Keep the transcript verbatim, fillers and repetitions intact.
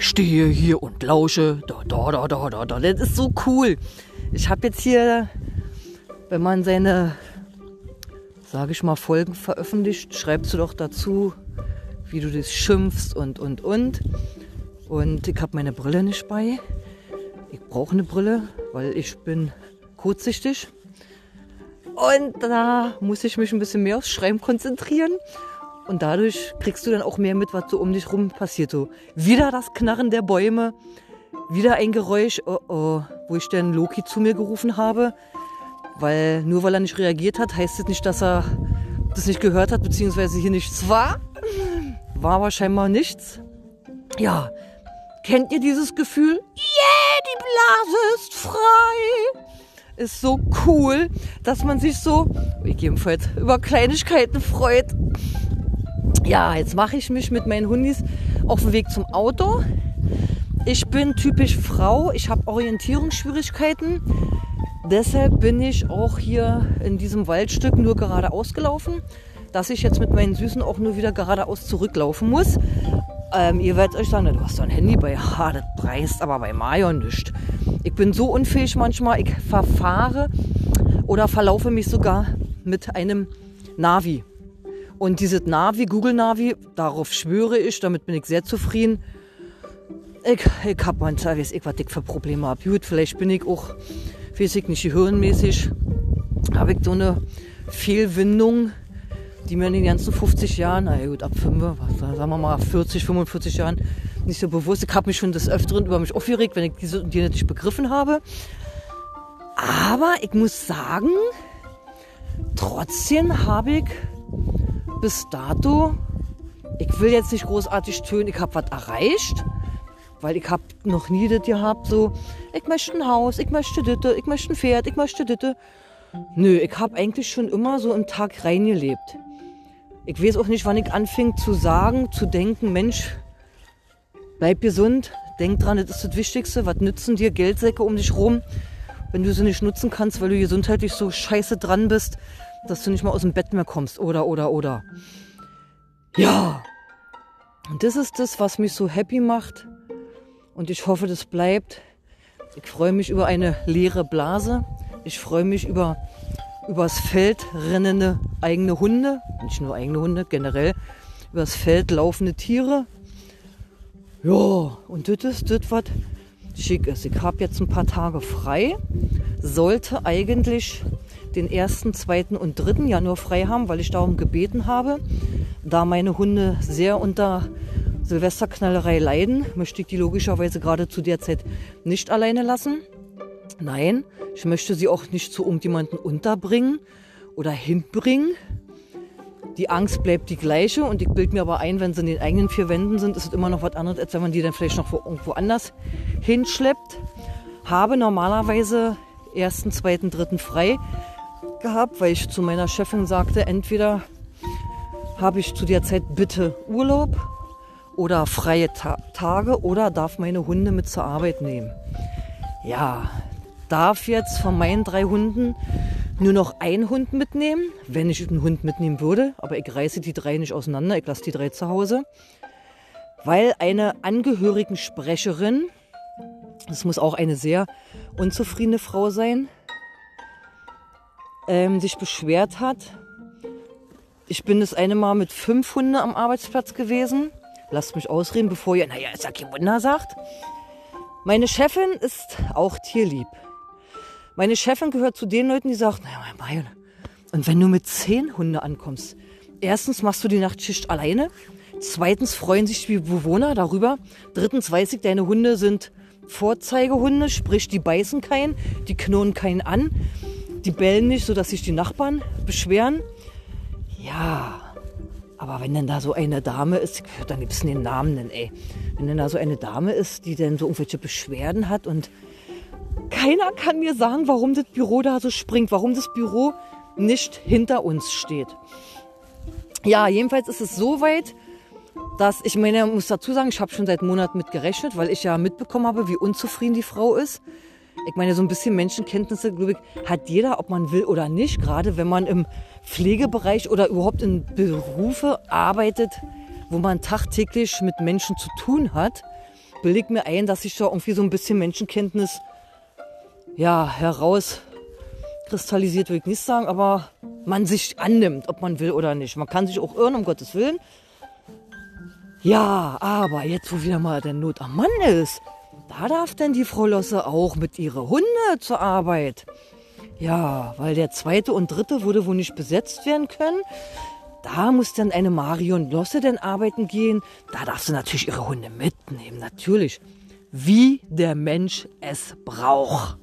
stehe hier und lausche. Da, da, da, da, da, da. Das ist so cool. Ich habe jetzt hier, wenn man seine, sage ich mal, Folgen veröffentlicht, schreibst du doch dazu, wie du das schimpfst und, und, und. Und ich habe meine Brille nicht bei. Ich brauche eine Brille, weil ich bin kurzsichtig. Und da muss ich mich ein bisschen mehr aufs Schreiben konzentrieren. Und dadurch kriegst du dann auch mehr mit, was so um dich rum passiert. So wieder das Knarren der Bäume, wieder ein Geräusch, oh, oh, wo ich dann Loki zu mir gerufen habe. Weil nur weil er nicht reagiert hat, heißt das nicht, dass er das nicht gehört hat, beziehungsweise hier nichts war. War aber scheinbar nichts. Ja, kennt ihr dieses Gefühl? Yeah, die Blase ist frei. Ist so cool, dass man sich so, gegebenenfalls, über Kleinigkeiten freut. Ja, jetzt mache ich mich mit meinen Hundis auf den Weg zum Auto. Ich bin typisch Frau, ich habe Orientierungsschwierigkeiten. Deshalb bin ich auch hier in diesem Waldstück nur geradeaus gelaufen, dass ich jetzt mit meinen Süßen auch nur wieder geradeaus zurücklaufen muss. Ähm, ihr werdet euch sagen, du hast doch ein Handy bei, ha, das preist aber bei Mario nicht. Ich bin so unfähig manchmal, ich verfahre oder verlaufe mich sogar mit einem Navi. Und dieses Navi, Google Navi, darauf schwöre ich, damit bin ich sehr zufrieden. Ich, ich habe manchmal, weiß ich, was ich für Probleme habe. Gut, vielleicht bin ich auch, weiß ich nicht, gehirnmäßig, habe ich so eine Fehlwindung, die mir in den ganzen fünfzig Jahren, na gut, ab fünf, was, sagen wir mal vierzig, fünfundvierzig Jahren, nicht so bewusst. Ich habe mich schon des Öfteren über mich aufgeregt, wenn ich diese die nicht begriffen habe. Aber ich muss sagen, trotzdem habe ich bis dato, ich will jetzt nicht großartig tönen, ich habe was erreicht, weil ich habe noch nie das gehabt, so, ich möchte ein Haus, ich möchte das, ich möchte ein Pferd, ich möchte das. Nö, ich habe eigentlich schon immer so im Tag reingelebt. Ich weiß auch nicht, wann ich anfing zu sagen, zu denken, Mensch, bleib gesund, denk dran, das ist das Wichtigste. Was nützen dir Geldsäcke um dich rum, wenn du sie nicht nutzen kannst, weil du gesundheitlich so scheiße dran bist, dass du nicht mal aus dem Bett mehr kommst, oder, oder, oder. Ja, und das ist das, was mich so happy macht. Und ich hoffe, das bleibt. Ich freue mich über eine leere Blase. Ich freue mich über übers Feld rennende eigene Hunde, nicht nur eigene Hunde, generell übers Feld laufende Tiere. Ja, und das ist das, was schick ist. Ich habe jetzt ein paar Tage frei, sollte eigentlich den ersten, zweiten und dritten Januar frei haben, weil ich darum gebeten habe. Da meine Hunde sehr unter Silvesterknallerei leiden, möchte ich die logischerweise gerade zu der Zeit nicht alleine lassen. Nein, ich möchte sie auch nicht zu irgendjemandem unterbringen oder hinbringen. Die Angst bleibt die gleiche und ich bilde mir aber ein, wenn sie in den eigenen vier Wänden sind, ist es immer noch was anderes, als wenn man die dann vielleicht noch irgendwo anders hinschleppt. Habe normalerweise ersten, zweiten, dritten frei gehabt, weil ich zu meiner Chefin sagte, entweder habe ich zu der Zeit bitte Urlaub oder freie Ta- Tage oder darf meine Hunde mit zur Arbeit nehmen. Ja, darf jetzt von meinen drei Hunden nur noch einen Hund mitnehmen, wenn ich einen Hund mitnehmen würde. Aber ich reiße die drei nicht auseinander, ich lasse die drei zu Hause. Weil eine Angehörigensprecherin, das muss auch eine sehr unzufriedene Frau sein, ähm, sich beschwert hat. Ich bin das eine Mal mit fünf Hunden am Arbeitsplatz gewesen. Lasst mich ausreden, bevor ihr, naja, ist ja kein Wunder, sagt. Meine Chefin ist auch tierlieb. Meine Chefin gehört zu den Leuten, die sagt, naja, Marion, und wenn du mit zehn Hunden ankommst, erstens machst du die Nachtschicht alleine, zweitens freuen sich die Bewohner darüber, drittens weiß ich, deine Hunde sind Vorzeigehunde, sprich, die beißen keinen, die knurren keinen an, die bellen nicht, sodass sich die Nachbarn beschweren. Ja, aber wenn denn da so eine Dame ist, ich würde am liebsten den Namen nennen, ey. Wenn denn da so eine Dame ist, die dann so irgendwelche Beschwerden hat und keiner kann mir sagen, warum das Büro da so springt, warum das Büro nicht hinter uns steht. Ja, jedenfalls ist es so weit, dass ich meine, ich muss dazu sagen, ich habe schon seit Monaten mit gerechnet, weil ich ja mitbekommen habe, wie unzufrieden die Frau ist. Ich meine, so ein bisschen Menschenkenntnisse, glaube ich, hat jeder, ob man will oder nicht. Gerade wenn man im Pflegebereich oder überhaupt in Berufe arbeitet, wo man tagtäglich mit Menschen zu tun hat, bilde ich mir ein, dass sich da irgendwie so ein bisschen Menschenkenntnis ja, herauskristallisiert, will ich nicht sagen, aber man sich annimmt, ob man will oder nicht. Man kann sich auch irren, um Gottes Willen. Ja, aber jetzt, wo wieder mal der Not am Mann ist, da darf denn die Frau Losse auch mit ihren Hunde zur Arbeit. Ja, weil der zweite und dritte würde wohl nicht besetzt werden können. Da muss dann eine Marion Losse denn arbeiten gehen. Da darf sie natürlich ihre Hunde mitnehmen, natürlich. Wie der Mensch es braucht.